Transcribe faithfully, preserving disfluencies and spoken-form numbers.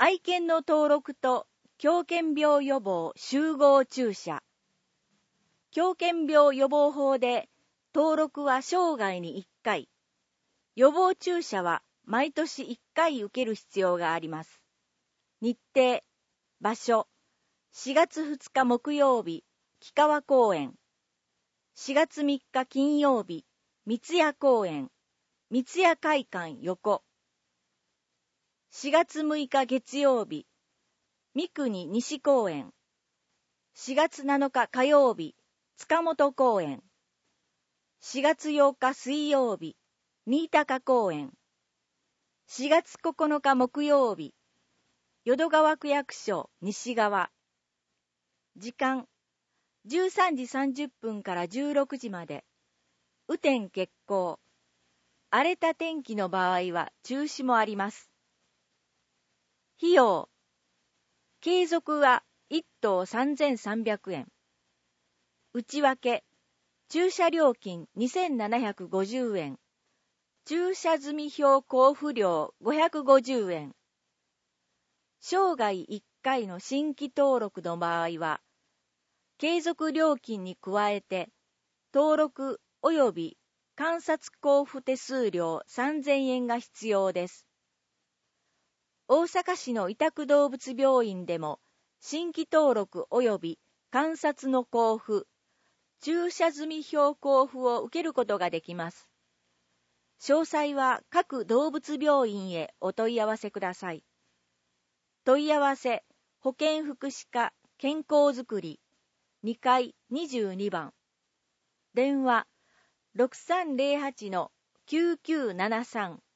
愛犬の登録と狂犬病予防集合注射。狂犬病予防法で登録は生涯にいっかい、予防注射は毎年いっかい受ける必要があります。日程、場所、しがつふつか木曜日、木川公園。しがつみっか金曜日、三ツ谷公園、三ツ谷会館横。しがつむいか月曜日、三国西公園。しがつなのか火曜日、塚本公園。しがつようか水曜日、新高公園。しがつここのか木曜日、淀川区役所西側。時間、じゅうさんじさんじゅっぷんからじゅうろくじまで。雨天決行。荒れた天気の場合は中止もあります。費用。継続はいっ頭さんぜんさんびゃくえん。内訳。駐車料金にせんななひゃくごじゅうえん。駐車済票交付料ごひゃくごじゅうえん。生涯いっかいの新規登録の場合は、継続料金に加えて、登録及び観察交付手数料さんぜんえんが必要です。大阪市の委託動物病院でも、新規登録及び観察の交付、駐車済票交付を受けることができます。詳細は各動物病院へお問い合わせください。問い合わせ、保健福祉課健康づくりにかいにじゅうにばん。電話 ろくさんぜろはちのきゅうきゅうななさん